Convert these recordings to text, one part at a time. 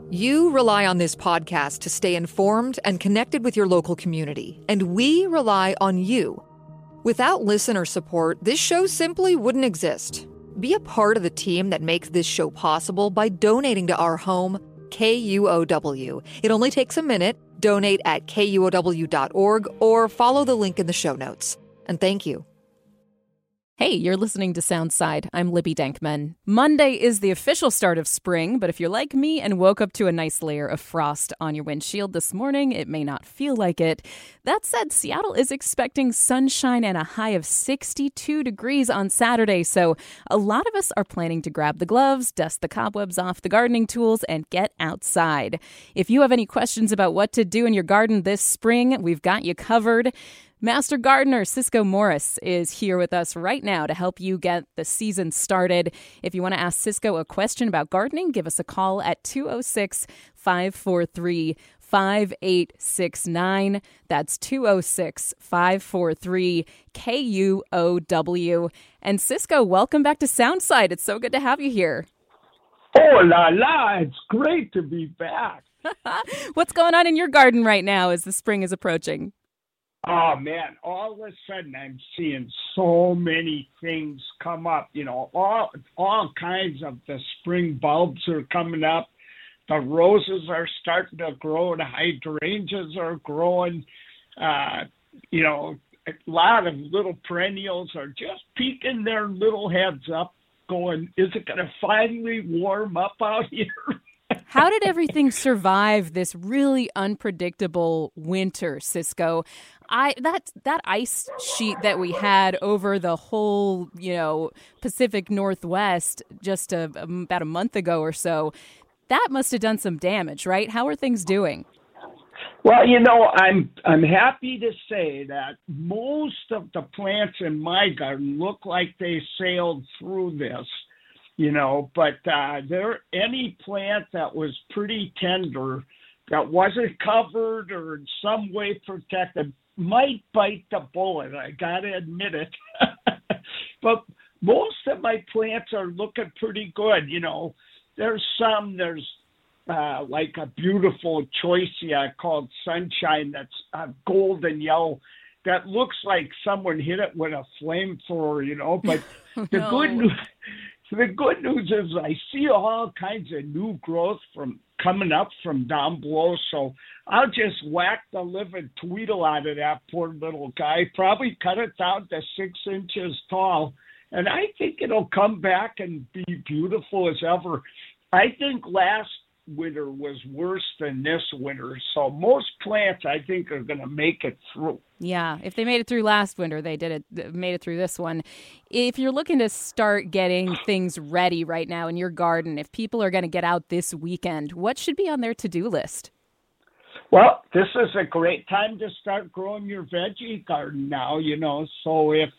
You rely on this podcast to stay informed and connected with your local community, and we rely on you. Without listener support, this show simply wouldn't exist. Be a part of the team that makes this show possible by donating to our home, KUOW. It only takes a minute. Donate at KUOW.org or follow the link in the show notes. And thank you. Hey, you're listening to Soundside. I'm Libby Denkman. Monday is the official start of spring, but if you're like me and woke up to a nice layer of frost on your windshield this morning, it may not feel like it. That said, Seattle is expecting sunshine and a high of 62 degrees on Saturday, so a lot of us are planning to grab the gloves, dust the cobwebs off the gardening tools, and get outside. If you have any questions about what to do in your garden this spring, we've got you covered. Master Gardener Cisco Morris is here with us right now to help you get the season started. If you want to ask Cisco a question about gardening, give us a call at 206-543-5869. That's 206-543-KUOW. And Cisco, welcome back to Soundside. It's so good to have you here. Oh, la la, it's great to be back. What's going on in your garden right now as the spring is approaching? Oh, man, all of a sudden I'm seeing so many things come up. You know, all kinds of the spring bulbs are coming up. The roses are starting to grow. The hydrangeas are growing. You know, a lot of little perennials are just peeking their little heads up going, is it going to finally warm up out here? How did everything survive this really unpredictable winter, Cisco? That ice sheet that we had over the whole, Pacific Northwest just about a month ago or so, that must have done some damage, right? How are things doing? Well, I'm happy to say that most of the plants in my garden look like they sailed through this. But any plant that was pretty tender, that wasn't covered or in some way protected, might bite the bullet. I got to admit it. But most of my plants are looking pretty good. There's like a beautiful choicea called Sunshine that's golden yellow that looks like someone hit it with a flamethrower, but the good news is I see all kinds of new growth coming up from down below, so I'll just whack the living tweedle out of that poor little guy, probably cut it down to 6 inches tall, and I think it'll come back and be beautiful as ever. I think last winter was worse than this winter, so most plants I think are going to make it through. Yeah, if they made it through last winter, made it through this one. If you're looking to start getting things ready right now in your garden, if people are going to get out this weekend, what should be on their to-do list? Well, this is a great time to start growing your veggie garden now, so if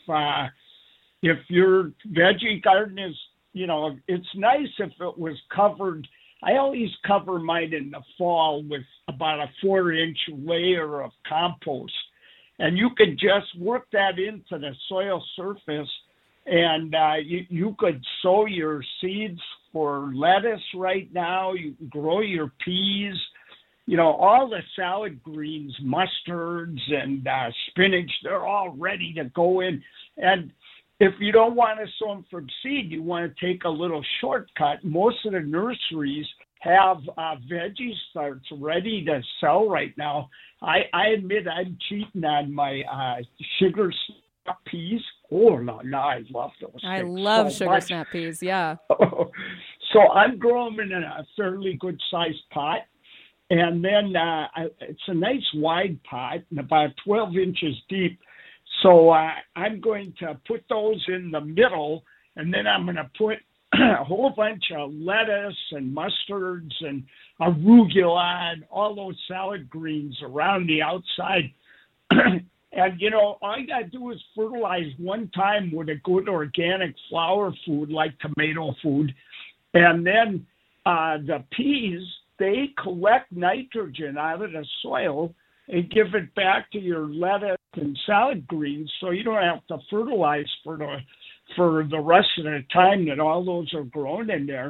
your veggie garden is, it's nice if it was covered. I always cover mine in the fall with about a 4-inch layer of compost. And you could just work that into the soil surface, and you could sow your seeds for lettuce right now. You can grow your peas, all the salad greens, mustards and spinach, they're all ready to go in. And if you don't want to sow them from seed, you want to take a little shortcut. Most of the nurseries have veggie starts ready to sell right now. I admit I'm cheating on my sugar snap peas. Oh, no, I love those. I love sugar snap peas, yeah. So I'm growing them in a fairly good-sized pot. And then it's a nice wide pot, and about 12 inches deep. So I'm going to put those in the middle, and then I'm going to put a whole bunch of lettuce and mustards and arugula and all those salad greens around the outside. And, all you got to do is fertilize one time with a good organic flower food like tomato food. And then the peas, they collect nitrogen out of the soil and give it back to your lettuce and salad greens, so you don't have to fertilize for the rest of the time that all those are grown in there.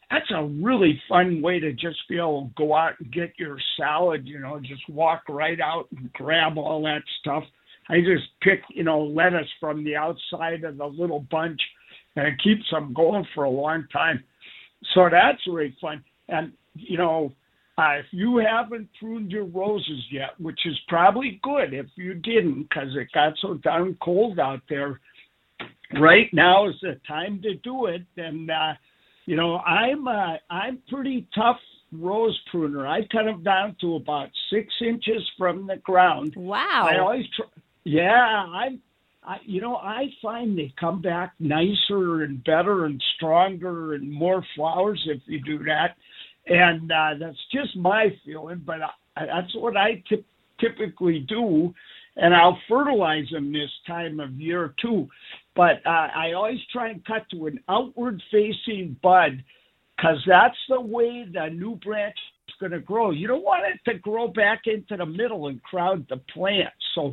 that's a really fun way to just be able to go out and get your salad, just walk right out and grab all that stuff. I just pick, lettuce from the outside of the little bunch, and it keeps them going for a long time. So that's really fun. And, if you haven't pruned your roses yet, which is probably good if you didn't because it got so darn cold out there, right now is the time to do it. And, I'm pretty tough rose pruner. I cut them down to about 6 inches from the ground. Wow. I always try. Yeah, I find they come back nicer and better and stronger and more flowers if you do that. And that's just my feeling, but that's what I typically do. And I'll fertilize them this time of year too. But I always try and cut to an outward-facing bud because that's the way the new branch is going to grow. You don't want it to grow back into the middle and crowd the plant. So,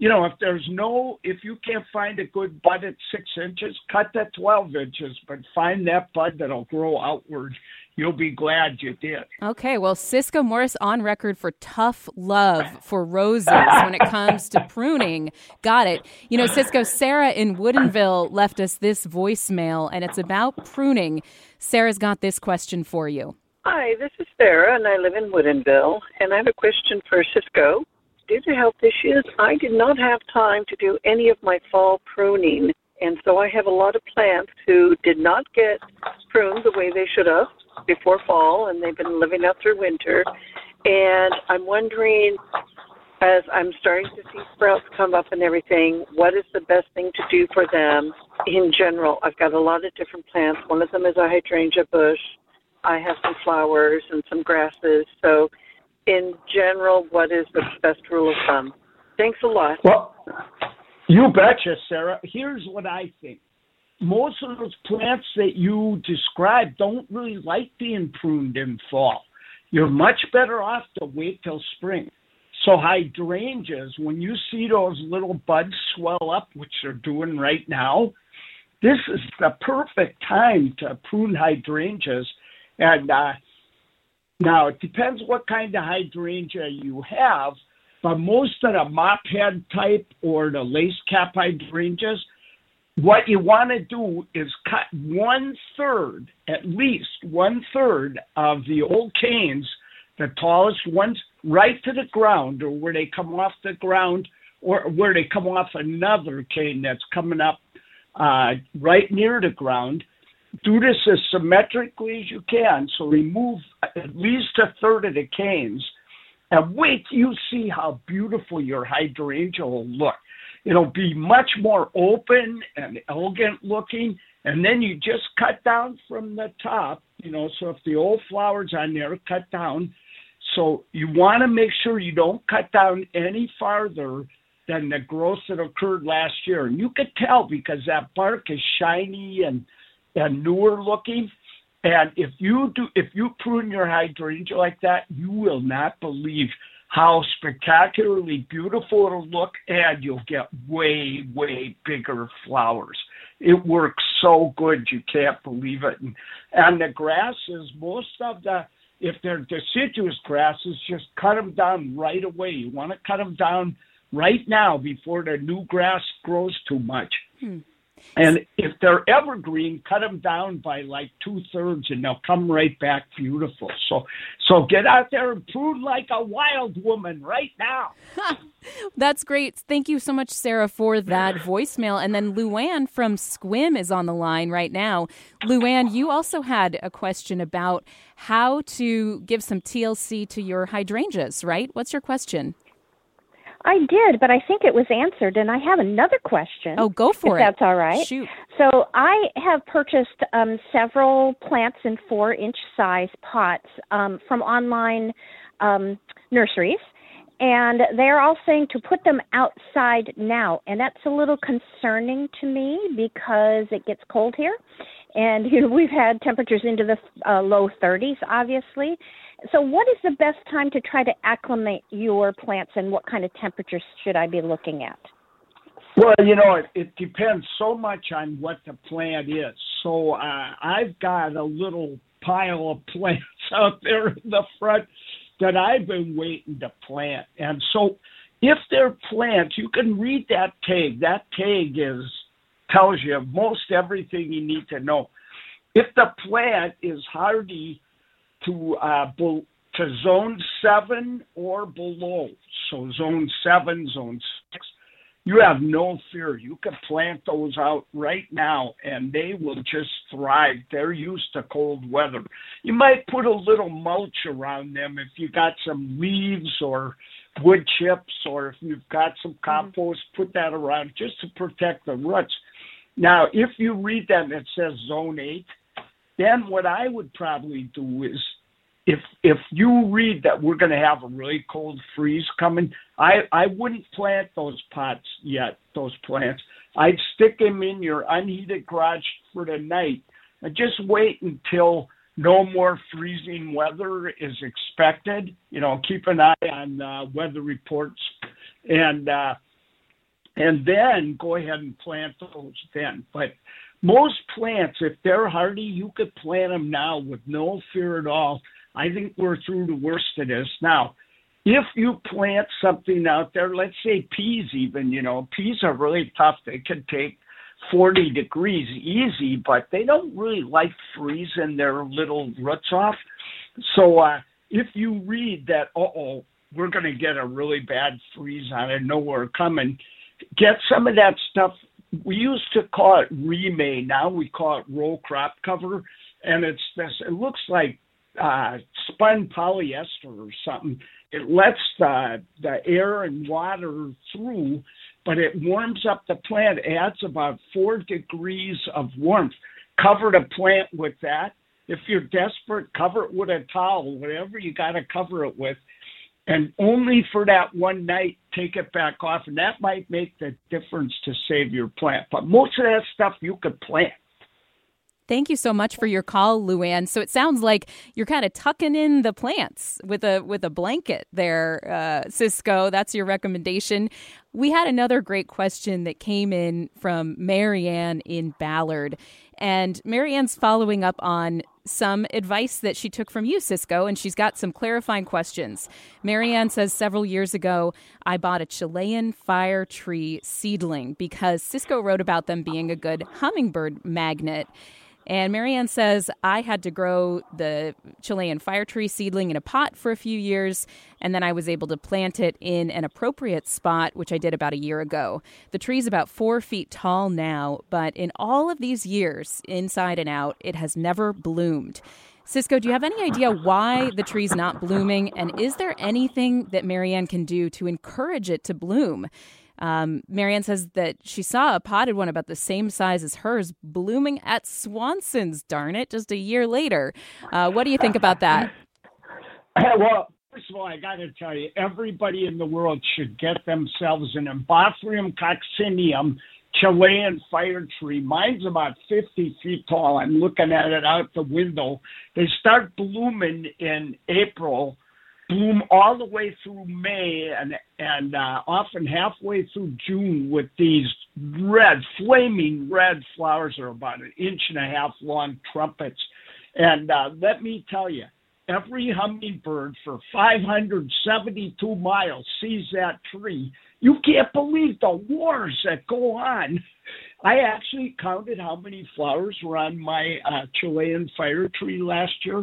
if you can't find a good bud at 6 inches, cut that 12 inches, but find that bud that'll grow outward. You'll be glad you did. Okay, well, Cisco Morris on record for tough love for roses when it comes to pruning. Got it. Cisco, Sarah in Woodinville left us this voicemail, and it's about pruning. Sarah's got this question for you. Hi, this is Sarah, and I live in Woodinville, and I have a question for Cisco. Due to health issues, I did not have time to do any of my fall pruning, and so I have a lot of plants who did not get pruned the way they should have before fall, and they've been living out through winter. And I'm wondering, as I'm starting to see sprouts come up and everything, what is the best thing to do for them in general? I've got a lot of different plants. One of them is a hydrangea bush. I have some flowers and some grasses. So in general, what is the best rule of thumb? Thanks a lot. Well, you betcha, Sarah. Here's what I think. Most of those plants that you described don't really like being pruned in fall. You're much better off to wait till spring. So hydrangeas, when you see those little buds swell up, which they're doing right now, this is the perfect time to prune hydrangeas. And now it depends what kind of hydrangea you have, but most of the mop head type or the lace cap hydrangeas, what you want to do is cut 1/3, at least 1/3 of the old canes, the tallest ones, right to the ground, or where they come off the ground, or where they come off another cane that's coming up right near the ground. Do this as symmetrically as you can. So remove at least 1/3 of the canes, and wait till you see how beautiful your hydrangea will look. It'll be much more open and elegant looking, and then you just cut down from the top, so if the old flower's on there, cut down. So you want to make sure you don't cut down any farther than the growth that occurred last year. And you could tell because that bark is shiny and newer looking. And if you prune your hydrangea like that, you will not believe how spectacularly beautiful it'll look, and you'll get way, way bigger flowers. It works so good, you can't believe it. And the grasses, if they're deciduous grasses, just cut them down right away. You want to cut them down right now before the new grass grows too much. And if they're evergreen, cut them down by like 2/3 and they'll come right back beautiful. So get out there and prune like a wild woman right now. That's great. Thank you so much, Sarah, for that voicemail. And then Luann from Squim is on the line right now. Luann, you also had a question about how to give some TLC to your hydrangeas, right? What's your question? I did, but I think it was answered, and I have another question. Oh, go for it. If that's all right. Shoot. So I have purchased several plants in 4-inch size pots from online nurseries, and they're all saying to put them outside now, and that's a little concerning to me because it gets cold here, and we've had temperatures into the low 30s, obviously. So what is the best time to try to acclimate your plants, and what kind of temperatures should I be looking at? Well, it depends so much on what the plant is. So I've got a little pile of plants out there in the front that I've been waiting to plant. And so if they're plants, you can read that tag. That tag tells you most everything you need to know. If the plant is hardy to zone 7 or below, so zone 7, zone 6, you have no fear. You can plant those out right now, and they will just thrive. They're used to cold weather. You might put a little mulch around them if you got some leaves or wood chips, or if you've got some compost, put that around just to protect the roots. Now, if you read them, it says zone 8. Then what I would probably do is, if you read that we're going to have a really cold freeze coming, I wouldn't plant those pots yet, those plants. I'd stick them in your unheated garage for the night and just wait until no more freezing weather is expected. You know, keep an eye on weather reports, and then go ahead and plant those then. But most plants, if they're hardy, you could plant them now with no fear at all. I think we're through the worst of this. Now, if you plant something out there, let's say peas even, you know, peas are really tough. They can take 40 degrees easy, but they don't really like freezing their little roots off. So if you read that, we're going to get a really bad freeze on it, know we're coming, get some of that stuff. We used to call it remay. Now we call it row crop cover. And it looks like spun polyester or something. It lets the air and water through, but it warms up the plant, adds about 4 degrees of warmth. Cover the plant with that. If you're desperate, cover it with a towel, whatever you got to cover it with. And only for that one night, take it back off. And that might make the difference to save your plant. But most of that stuff you could plant. Thank you so much for your call, Luann. So it sounds like you're kind of tucking in the plants with a blanket there, Cisco. That's your recommendation. We had another great question that came in from Marianne in Ballard. And Marianne's following up on some advice that she took from you, Cisco, and she's got some clarifying questions. Marianne says, several years ago, I bought a Chilean fire tree seedling because Cisco wrote about them being a good hummingbird magnet. And Marianne says, I had to grow the Chilean fire tree seedling in a pot for a few years, and then I was able to plant it in an appropriate spot, which I did about a year ago. The tree's about 4 feet tall now, but in all of these years, inside and out, it has never bloomed. Cisco, do you have any idea why the tree's not blooming? And is there anything that Marianne can do to encourage it to bloom? Marianne says that she saw a potted one about the same size as hers blooming at Swanson's, darn it, just a year later. What do you think about that? Well, first of all, I got to tell you, everybody in the world should get themselves an Embothrium coccineum Chilean fire tree. Mine's about 50 feet tall. I'm looking at it out the window. They start blooming in April, bloom all the way through May, and often halfway through June with these flaming red flowers. Are about 1.5 inches long, trumpets. And let me tell you, every hummingbird for 572 miles sees that tree. You can't believe the wars that go on. I actually counted how many flowers were on my Chilean fire tree last year.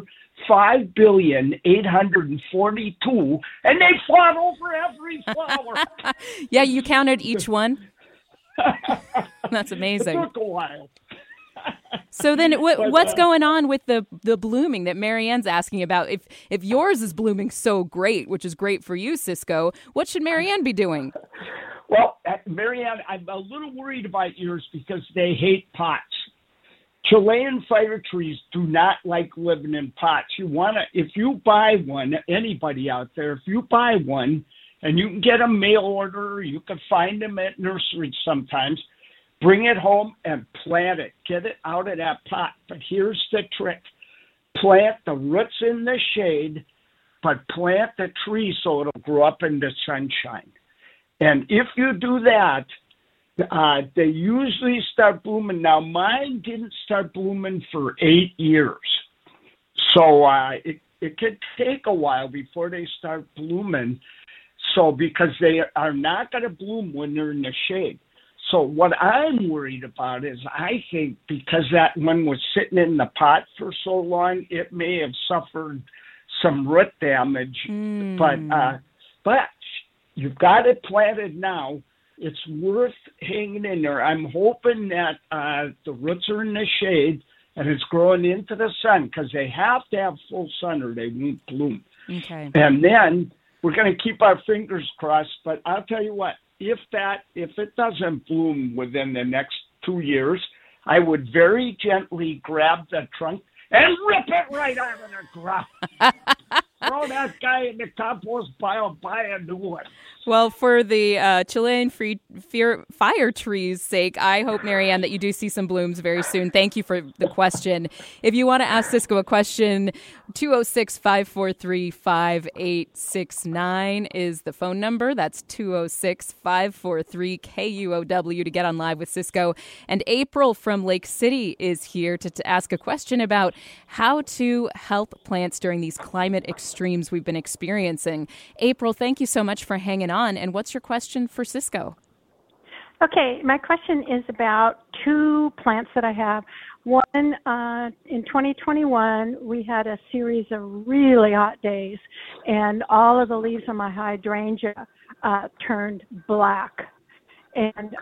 5,842,000,000, and they fought over every flower. Yeah, you counted each one. That's amazing. It took a while. So then what's going on with the blooming that Marianne's asking about? If yours is blooming so great, which is great for you, Cisco, what should Marianne be doing? Well, Marianne, I'm a little worried about yours because they hate pots. Chilean fire trees do not like living in pots. If you buy one, anybody out there, if you buy one, and you can get a mail order, you can find them at nurseries sometimes, bring it home and plant it. Get it out of that pot. But here's the trick. Plant the roots in the shade, but plant the tree so it'll grow up in the sunshine. And if you do that, they usually start blooming. Now, mine didn't start blooming for 8 years. So it could take a while before they start blooming. So because they are not going to bloom when they're in the shade. So what I'm worried about is I think because that one was sitting in the pot for so long, it may have suffered some root damage. But you've got it planted now. It's worth hanging in there. I'm hoping that the roots are in the shade and it's growing into the sun because they have to have full sun or they won't bloom. Okay. And then we're going to keep our fingers crossed. But I'll tell you what, if it doesn't bloom within the next 2 years, I would very gently grab the trunk and rip it right out of the ground. Throw that guy in the compost pile, buy a new one. Well, for the Chilean fire trees' sake, I hope, Marianne, that you do see some blooms very soon. Thank you for the question. If you want to ask Cisco a question, 206-543-5869 is the phone number. That's 206-543-KUOW to get on live with Cisco. And April from Lake City is here to ask a question about how to help plants during these climate extremes we've been experiencing. April, thank you so much for hanging on. And what's your question for Cisco? Okay, my question is about two plants that I have. One, in 2021, we had a series of really hot days, and all of the leaves on my hydrangea turned black. And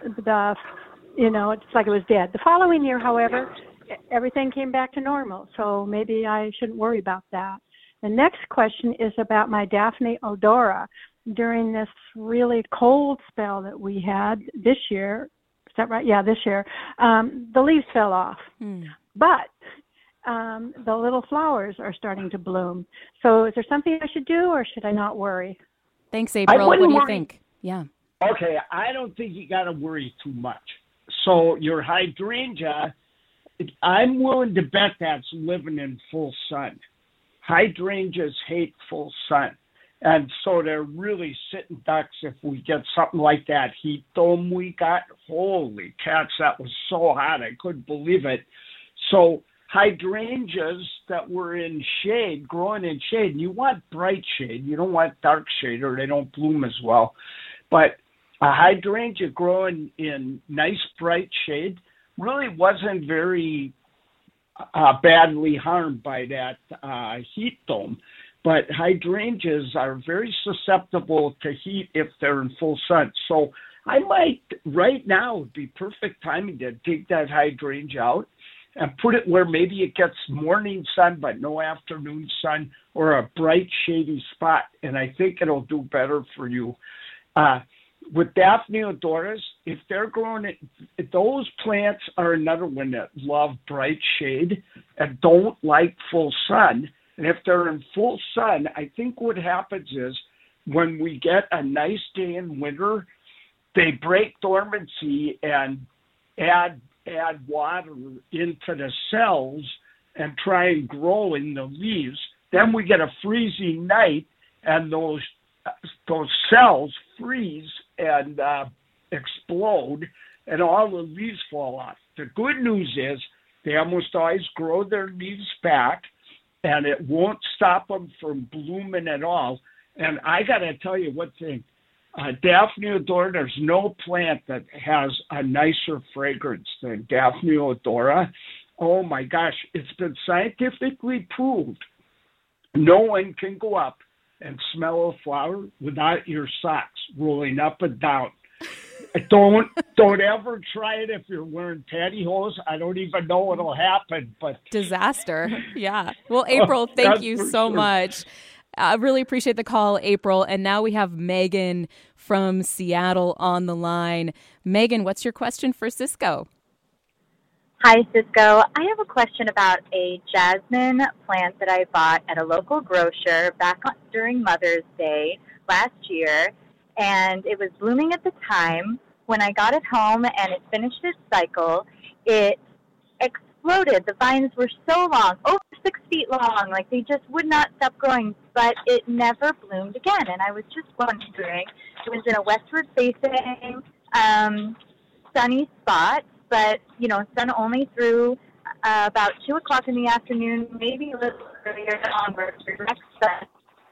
it's like it was dead. The following year, however, everything came back to normal, so maybe I shouldn't worry about that. The next question is about my Daphne odora. During this really cold spell that we had this year, is that right? Yeah, this year, the leaves fell off. But the little flowers are starting to bloom. So is there something I should do or should I not worry? Thanks, April. What do you think? Yeah. Okay, I don't think you got to worry too much. So your hydrangea, I'm willing to bet that's living in full sun. Hydrangeas hate full sun. And so they're really sitting ducks if we get something like that heat dome we got. Holy cats, that was so hot. I couldn't believe it. So hydrangeas that were in shade, growing in shade, and you want bright shade. You don't want dark shade or they don't bloom as well. But a hydrangea growing in nice bright shade really wasn't very badly harmed by that heat dome. But hydrangeas are very susceptible to heat if they're in full sun. So I might, right now, would be perfect timing to dig that hydrangea out and put it where maybe it gets morning sun but no afternoon sun or a bright shady spot. And I think it'll do better for you. With Daphne odoras, if they're growing, those plants are another one that love bright shade and don't like full sun. And if they're in full sun, I think what happens is when we get a nice day in winter, they break dormancy and add water into the cells and try and grow in the leaves. Then we get a freezing night and those cells freeze and explode and all the leaves fall off. The good news is they almost always grow their leaves back and it won't stop them from blooming at all. And I got to tell you one thing, Daphne odora, there's no plant that has a nicer fragrance than Daphne odora. Oh my gosh, it's been scientifically proved. No one can go up and smell a flower without your socks rolling up and down. Don't ever try it if you're wearing pantyhose. I don't even know what'll happen, but disaster. Yeah. Well, April, thank you so much. I really appreciate the call, April. And now we have Megan from Seattle on the line. Megan, what's your question for Cisco? Hi, Cisco. I have a question about a jasmine plant that I bought at a local grocer back during Mother's Day last year. And it was blooming at the time. When I got it home and it finished its cycle, it exploded. The vines were so long, over 6 feet long, like they just would not stop growing, but it never bloomed again. And I was just wondering, it was in a westward-facing sunny spot, but, sun only through about 2 o'clock in the afternoon, maybe a little earlier on where it's direct sun.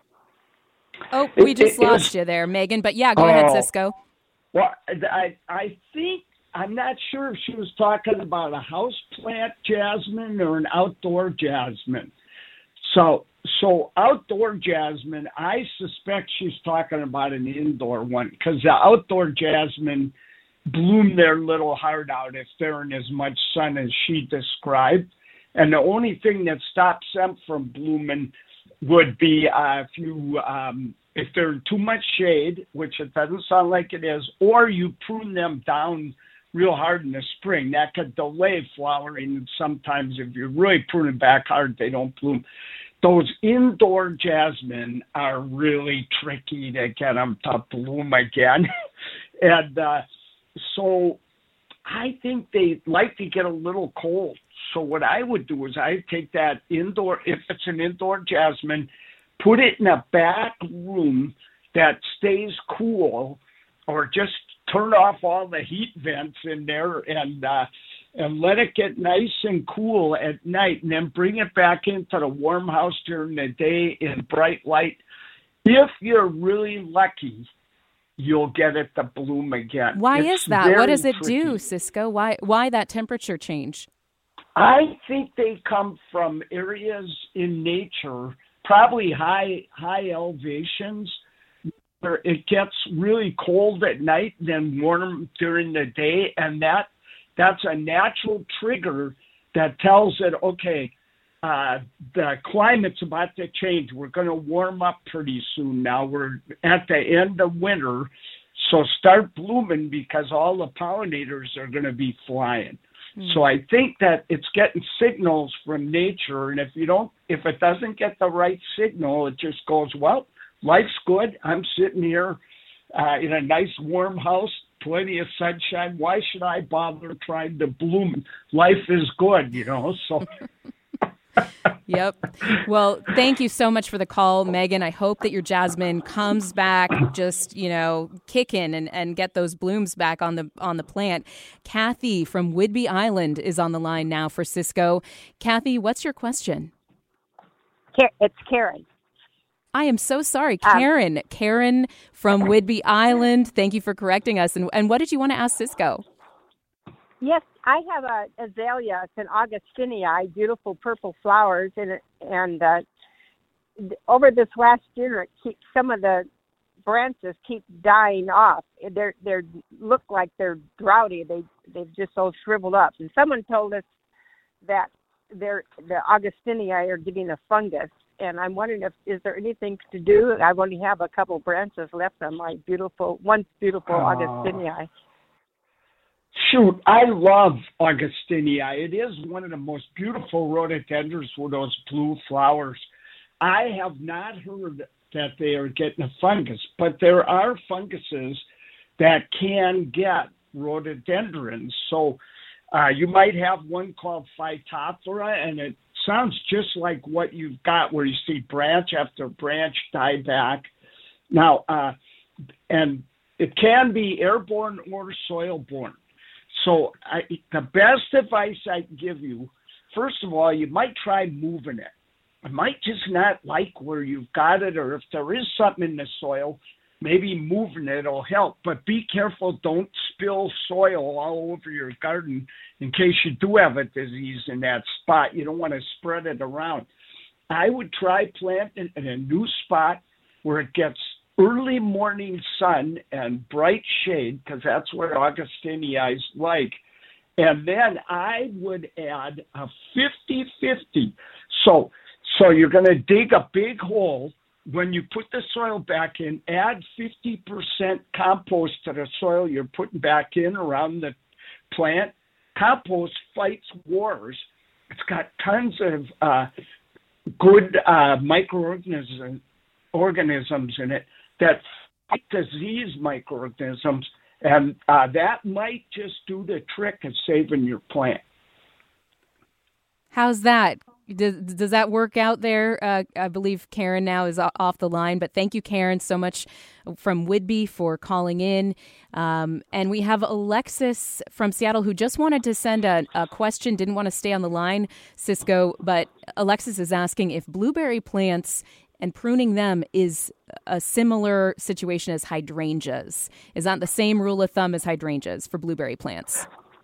Oh, we just lost you there, Megan. But yeah, go ahead, Cisco. Well, I think, I'm not sure if she was talking about a house plant jasmine or an outdoor jasmine. So outdoor jasmine, I suspect she's talking about an indoor one, because the outdoor jasmine bloom their little heart out if they're in as much sun as she described. And the only thing that stops them from blooming would be if they're in too much shade, which it doesn't sound like it is, or you prune them down real hard in the spring. That could delay flowering, and sometimes if you really prune them back hard, they don't bloom. Those indoor jasmine are really tricky to get them to bloom again. And so I think they like to get a little cold. So what I would do is I'd take that indoor, if it's an indoor jasmine, put it in a back room that stays cool, or just turn off all the heat vents in there and let it get nice and cool at night, and then bring it back into the warm house during the day in bright light. If you're really lucky, you'll get it to bloom again. Why It's is that? What does it tricky. do, Cisco? Why that temperature change? I think they come from areas in nature, probably high elevations, where it gets really cold at night, then warm during the day, and that's a natural trigger that tells it, okay, the climate's about to change. We're going to warm up pretty soon now. We're at the end of winter, so start blooming because all the pollinators are going to be flying. So I think that it's getting signals from nature, and if it doesn't get the right signal, it just goes, well, life's good. I'm sitting here in a nice warm house, plenty of sunshine. Why should I bother trying to bloom? Life is good, so. Yep. Well, thank you so much for the call, Megan. I hope that your jasmine comes back just, kicking and get those blooms back on the plant. Kathy from Whidbey Island is on the line now for Cisco. Kathy, what's your question? It's Karen. I am so sorry. Karen from Whidbey Island. Thank you for correcting us. And what did you want to ask Cisco? Yes, I have a azalea. It's an Augustinii, beautiful purple flowers, and over this last year, some of the branches keep dying off. They look like they're droughty. They've just all shriveled up. And someone told us that the Augustinii are getting a fungus. And I'm wondering is there anything to do? I only have a couple branches left on my beautiful Augustinii. Shoot, I love Augustinii. It is one of the most beautiful rhododendrons with those blue flowers. I have not heard that they are getting a fungus, but there are funguses that can get rhododendrons. So you might have one called Phytophthora, and it sounds just like what you've got, where you see branch after branch die back. Now, and it can be airborne or soil-borne. So the best advice I can give you, first of all, you might try moving it. I might just not like where you've got it, or if there is something in the soil, maybe moving it will help. But be careful, don't spill soil all over your garden in case you do have a disease in that spot. You don't want to spread it around. I would try planting in a new spot where it gets early morning sun and bright shade, because that's what Augustinii is like. And then I would add a 50-50. So you're going to dig a big hole. When you put the soil back in, add 50% compost to the soil you're putting back in around the plant. Compost fights wars. It's got tons of good microorganisms in it that fight disease microorganisms, and that might just do the trick of saving your plant. How's that, Does that work out there? I believe Karen now is off the line, but thank you, Karen, so much from Whidbey for calling in. And we have Alexis from Seattle who just wanted to send a question, didn't want to stay on the line, Cisco, but Alexis is asking if blueberry plants and pruning them is a similar situation as hydrangeas. Is that the same rule of thumb as hydrangeas for blueberry plants?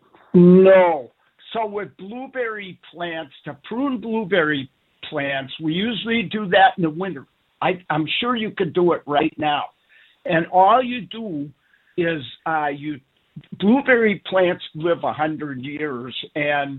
No. So with blueberry plants, to prune blueberry plants, we usually do that in the winter. I'm sure you could do it right now. And all you do is blueberry plants live 100 years, and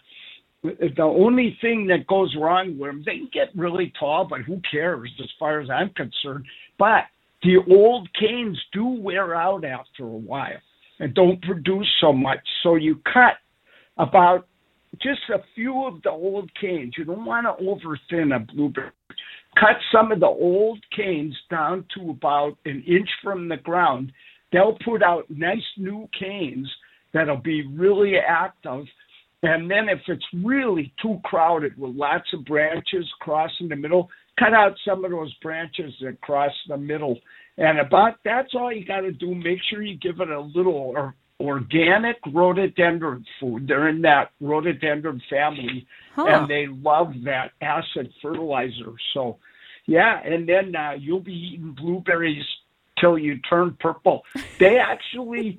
the only thing that goes wrong with them, they can get really tall, but who cares as far as I'm concerned. But the old canes do wear out after a while and don't produce so much. So you cut about just a few of the old canes. You don't want to over-thin a blueberry. Cut some of the old canes down to about an inch from the ground. They'll put out nice new canes that'll be really active. And then if it's really too crowded with lots of branches crossing the middle, cut out some of those branches that cross the middle. And that's all you got to do. Make sure you give it a little organic rhododendron food. They're in that rhododendron family, and they love that acid fertilizer. So, yeah, and then you'll be eating blueberries till you turn purple. They actually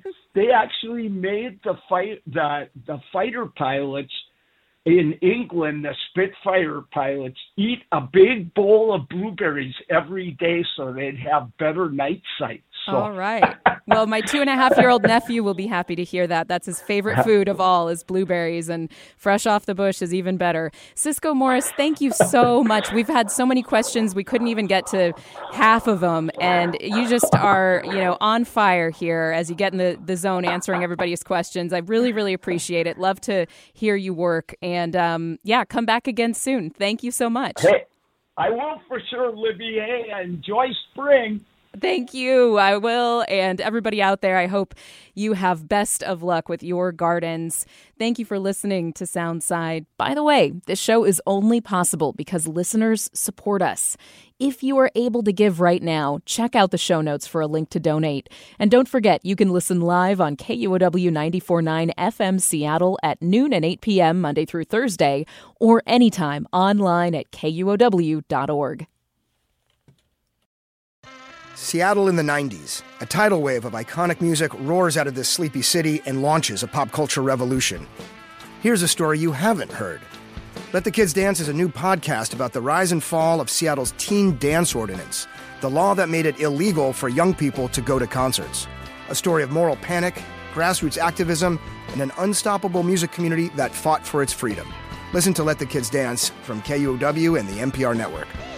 made the fighter pilots in England, the Spitfire pilots, eat a big bowl of blueberries every day so they'd have better night sight. So. All right. Well, my 2.5-year-old nephew will be happy to hear that. That's his favorite food of all is blueberries, and fresh off the bush is even better. Cisco Morris, thank you so much. We've had so many questions. We couldn't even get to half of them, and you just are, on fire here as you get in the zone answering everybody's questions. I really, really appreciate it. Love to hear you work, and come back again soon. Thank you so much. Hey, I will for sure, Libby. Hey, enjoy spring. Thank you. I will. And everybody out there, I hope you have best of luck with your gardens. Thank you for listening to Soundside. By the way, this show is only possible because listeners support us. If you are able to give right now, check out the show notes for a link to donate. And don't forget, you can listen live on KUOW 94.9 FM Seattle at noon and 8 p.m. Monday through Thursday, or anytime online at KUOW.org. Seattle in the 90s. A tidal wave of iconic music roars out of this sleepy city and launches a pop culture revolution. Here's a story you haven't heard. Let the Kids Dance is a new podcast about the rise and fall of Seattle's teen dance ordinance, the law that made it illegal for young people to go to concerts. A story of moral panic, grassroots activism, and an unstoppable music community that fought for its freedom. Listen to Let the Kids Dance from KUOW and the NPR Network.